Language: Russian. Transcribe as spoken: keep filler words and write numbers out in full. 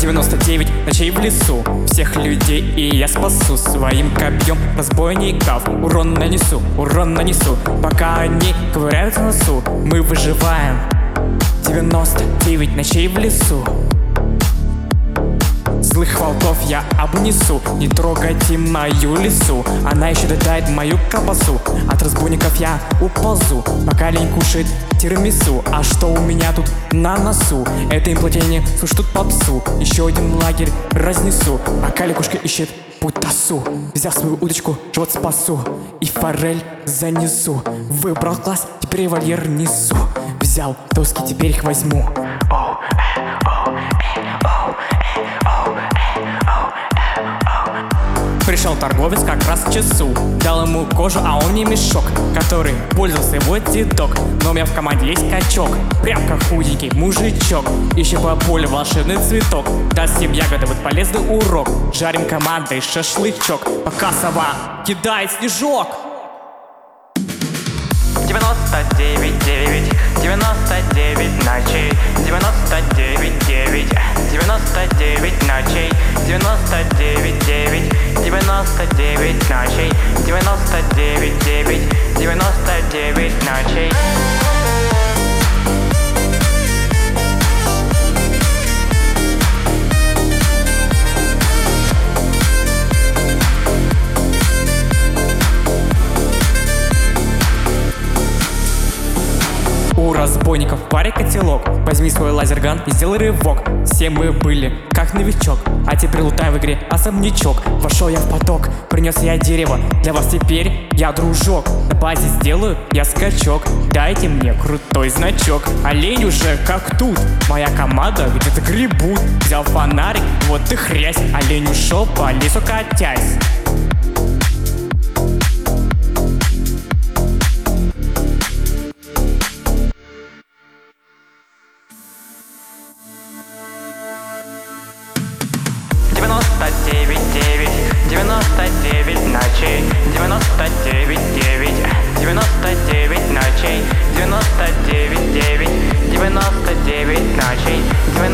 девяносто девять ночей в лесу, всех людей и я спасу своим копьем разбойников. Урон нанесу, урон нанесу, пока они ковыряются в носу. Мы выживаем. девяносто девять ночей в лесу. Злых волков я обнесу, не трогайте мою лису, она еще доедает мою колбасу. От разбойников я уползу, пока лень кушает тирамису. А что у меня тут на носу? Это имплатение, слушай, тут попсу. Еще один лагерь разнесу, пока лягушка ищет путасу. Взял свою удочку, живот спасу и форель занесу. Выбрал класс, теперь револьвер несу. Взял доски, теперь их возьму. Пришел торговец как раз к часу, дал ему кожу, а он мне мешок, который пользовался его дедок. Но у меня в команде есть качок, прям как худенький мужичок, ищем по полю волшебный цветок. Дастим ягоды, вот полезный урок. Жарим командой шашлычок, пока сова кидает снежок. девяносто девять девять, девяносто девять ночей, девяносто девять девять, девяносто девять ночей, девяносто девять девять, девяносто девять ночей, девяносто девять девять, девяносто девять ночей. У разбойников в паре котелок, возьми свой лазерган и сделай рывок. Все мы были как новичок, а теперь лутаем в игре особнячок. Вошел я в поток, принес я дерево, для вас теперь я дружок. На базе сделаю я скачок, дайте мне крутой значок. Олень уже как тут, моя команда где-то гребут. Взял фонарик, вот и хрясь, олень ушел по лесу катясь. девяносто девять девять, девяносто девять ночей, девяносто девять девять, девяносто девять ночей, девяносто девять девять, девяносто девять ночей,